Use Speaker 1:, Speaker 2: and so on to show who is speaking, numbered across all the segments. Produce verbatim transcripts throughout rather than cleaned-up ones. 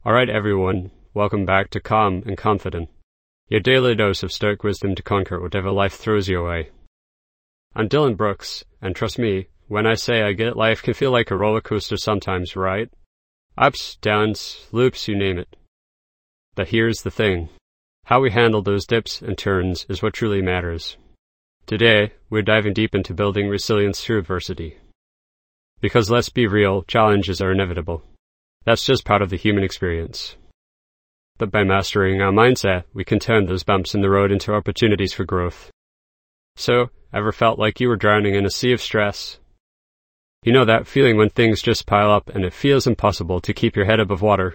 Speaker 1: Alright everyone, welcome back to Calm and Confident, your daily dose of stoic wisdom to conquer whatever life throws your way. I'm Dylan Brooks, and trust me, when I say I get life can feel like a roller coaster sometimes, right? Ups, downs, loops, you name it. But here's the thing. How we handle those dips and turns is what truly matters. Today, we're diving deep into building resilience through adversity. Because let's be real, challenges are inevitable. That's just part of the human experience. But by mastering our mindset, we can turn those bumps in the road into opportunities for growth. So, ever felt like you were drowning in a sea of stress? You know that feeling when things just pile up and it feels impossible to keep your head above water?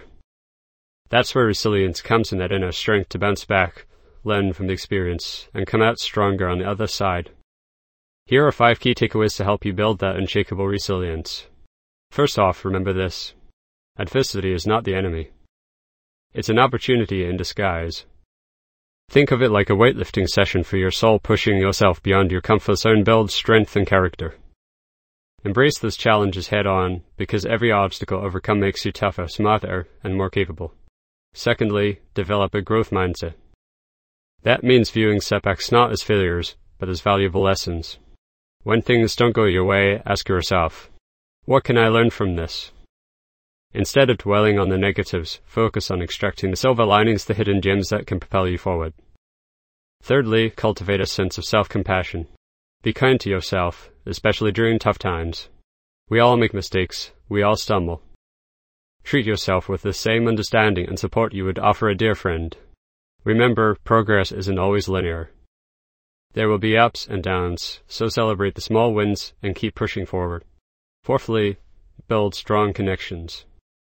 Speaker 1: That's where resilience comes in, that inner strength to bounce back, learn from the experience, and come out stronger on the other side. Here are five key takeaways to help you build that unshakable resilience. First off, remember this. Adversity is not the enemy. It's an opportunity in disguise. Think of it like a weightlifting session for your soul, pushing yourself beyond your comfort zone builds strength and character. Embrace those challenges head on, because every obstacle overcome makes you tougher, smarter, and more capable. Secondly, develop a growth mindset. That means viewing setbacks not as failures, but as valuable lessons. When things don't go your way, ask yourself, what can I learn from this? Instead of dwelling on the negatives, focus on extracting the silver linings, the hidden gems that can propel you forward. Thirdly, cultivate a sense of self-compassion. Be kind to yourself, especially during tough times. We all make mistakes, we all stumble. Treat yourself with the same understanding and support you would offer a dear friend. Remember, progress isn't always linear. There will be ups and downs, so celebrate the small wins and keep pushing forward. Fourthly, build strong connections.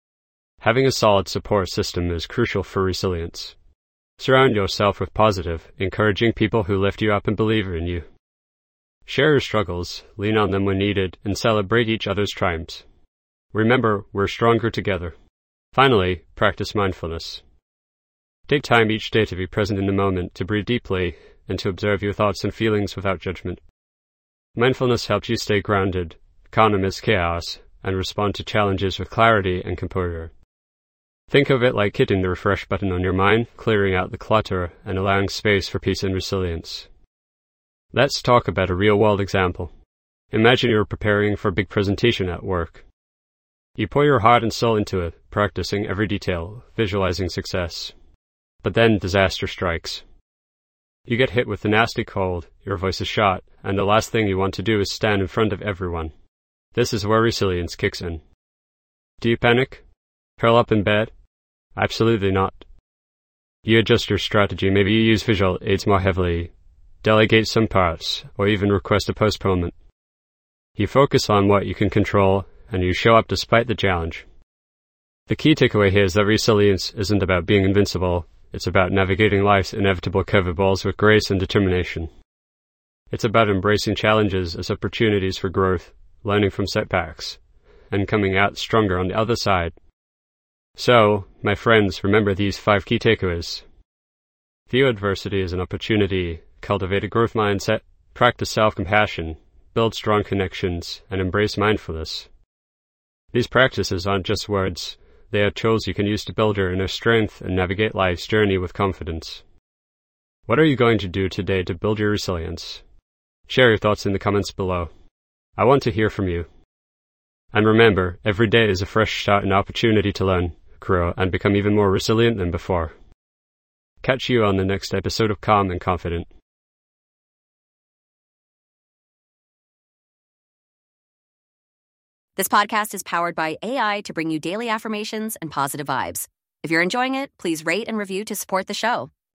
Speaker 1: Having a solid support system is crucial for resilience. Surround yourself with positive, encouraging people who lift you up and believe in you. Share your struggles, lean on them when needed, and celebrate each other's triumphs. Remember, we're stronger together. Finally, practice mindfulness. Take time each day to be present in the moment, to breathe deeply, and to observe your thoughts and feelings without judgment. Mindfulness helps you stay grounded, calm amidst chaos, and respond to challenges with clarity and composure. Think of it like hitting the refresh button on your mind, clearing out the clutter, and allowing space for peace and resilience. Let's talk about a real-world example. Imagine you're preparing for a big presentation at work. You pour your heart and soul into it, practicing every detail, visualizing success. But then disaster strikes. You get hit with a nasty cold, your voice is shot, and the last thing you want to do is stand in front of everyone. This is where resilience kicks in. Do you panic? Curl up in bed? Absolutely not. You adjust your strategy. Maybe you use visual aids more heavily, delegate some parts, or even request a postponement. You focus on what you can control, and you show up despite the challenge. The key takeaway here is that resilience isn't about being invincible. It's about navigating life's inevitable curveballs with grace and determination. It's about embracing challenges as opportunities for growth, learning from setbacks, and coming out stronger on the other side. So, my friends, remember these five key takeaways. View adversity as an opportunity, cultivate a growth mindset, practice self-compassion, build strong connections, and embrace mindfulness. These practices aren't just words, they are tools you can use to build your inner strength and navigate life's journey with confidence. What are you going to do today to build your resilience? Share your thoughts in the comments below. I want to hear from you. And remember, every day is a fresh start and opportunity to learn, grow, and become even more resilient than before. Catch you on the next episode of Calm and Confident.
Speaker 2: This podcast is powered by A I to bring you daily affirmations and positive vibes. If you're enjoying it, please rate and review to support the show.